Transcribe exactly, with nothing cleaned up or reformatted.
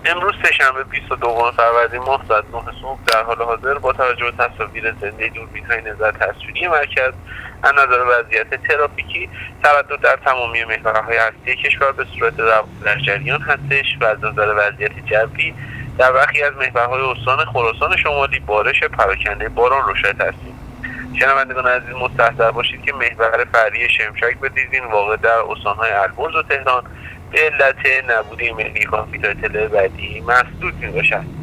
امروز سه‌شنبه بیست و دوم فروردین ماه ساعت نه صبح در حال حاضر با توجه به تصاویر زنده دوربین‌های نظر تصویری مرکز از نظر وضعیت ترافیکی تردد در تمامی محورهای اصلی کشور به صورت در جریان هستش و از نظر وضعیت جوی در برخی از محورهای استان خراسان شمالی بارش پراکنده باران رو شاهد هستیم. شنوندگان عزیز مستحضر باشید که محور فرعی شمشک به دیزین واقع در استان‌های البرز و تهران به علت نبود ملی کامپیوتر اطلاع بعدی مسدود می‌باشد.